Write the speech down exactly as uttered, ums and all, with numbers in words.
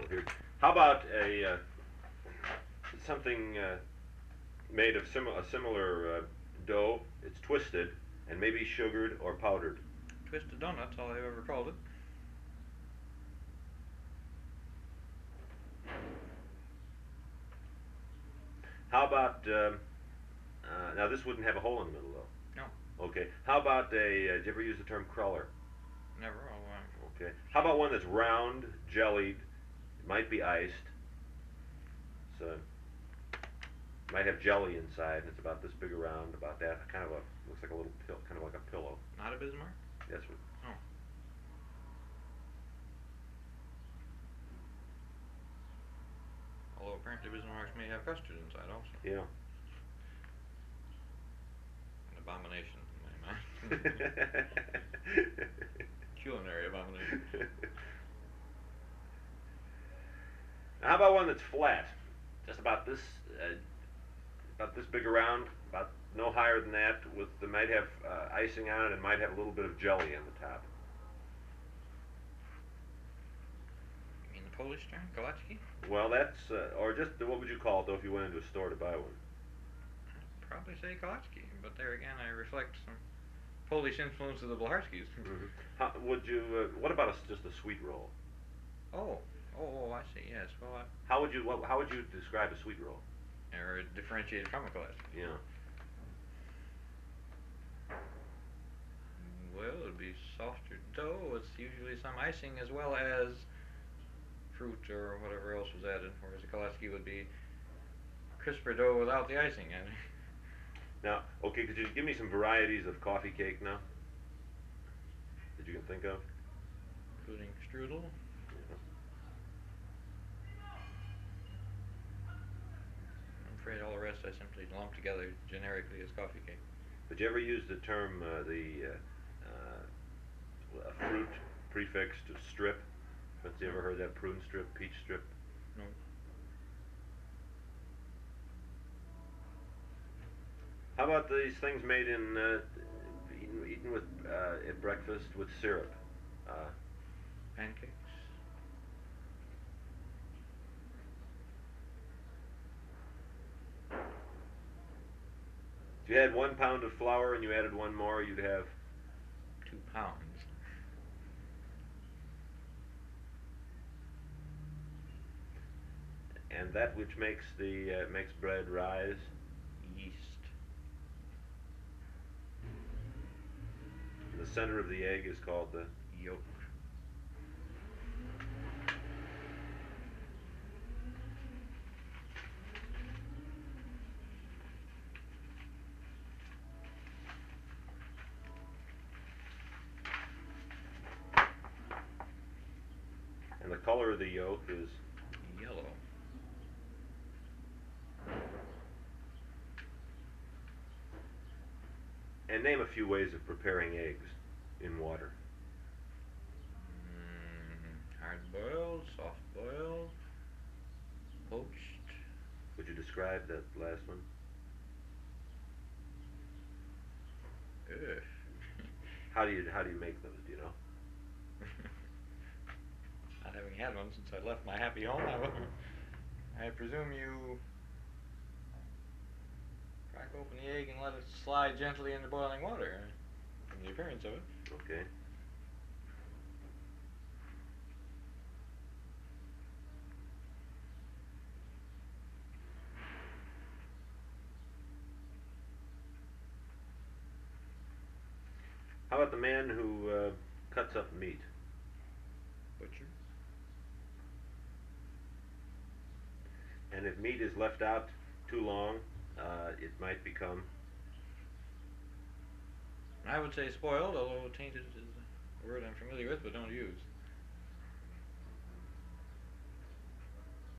So here, how about a uh, something uh, made of sim a similar uh, dough? It's twisted and maybe sugared or powdered. Twisted donuts, all I've ever called it. How about um, uh, now? This wouldn't have a hole in the middle, though. No, Okay. How about a? Uh, did you ever use the term cruller? never. Oh, um, Okay. How about one that's round, jellied? It might be iced. So it might have jelly inside, and it's about this big around, about that. Kind of a looks like a little pill, kind of like a pillow. not a Bismarck? That's what. Oh. Although apparently Bismarcks may have custard inside also. Yeah. An abomination in my mind. Culinary abomination. How about one that's flat? Just about this, uh, about this big around, about no higher than that. With it might have uh, icing on it, and might have a little bit of jelly on the top. You mean the Polish strain, Kolaczki? Well, that's uh, or just what would you call it though if you went into a store to buy one? I'd probably say Kolaczki, but there again, I reflect some Polish influence of the Blarskis. Mm-hmm. How, would you? Uh, what about a, just a sweet roll? Oh, oh, oh, I see. Yes. Well, I, How would you? What, how would you describe a sweet roll? or differentiated from a Kolaczki. Yeah. Well, it would be softer dough with usually some icing as well as fruit or whatever else was added, whereas a Kolaczki would be crisper dough without the icing in it. Now, okay, could you give me some varieties of coffee cake now that you can think of? Including strudel. Yeah. I'm afraid all the rest I simply lump together generically as coffee cake. Did you ever use the term uh, the uh, uh, a fruit prefix to strip? Have you ever heard that? Prune strip, peach strip? No. How about these things made in uh, eaten, eaten with uh, at breakfast with syrup? Uh, Pancakes. if you had one pound of flour and you added one more, you'd have Two pounds. and that which makes the uh, makes bread rise. Yeast. The center of the egg is called the Yolk. and the color of the yolk is Yellow. and name a few ways of preparing eggs in water. Mm, hard boiled, soft boiled, poached. Would you describe that last one? Ugh. How do you how do you make those? Do you know? Not having had one since I left my happy home, I, I presume you crack open the egg and let it slide gently into boiling water, from the appearance of it. Okay. How about the man who uh, cuts up meat? Butcher. And if meat is left out too long, uh, it might become. I would say spoiled, although tainted is a word I'm familiar with but don't use.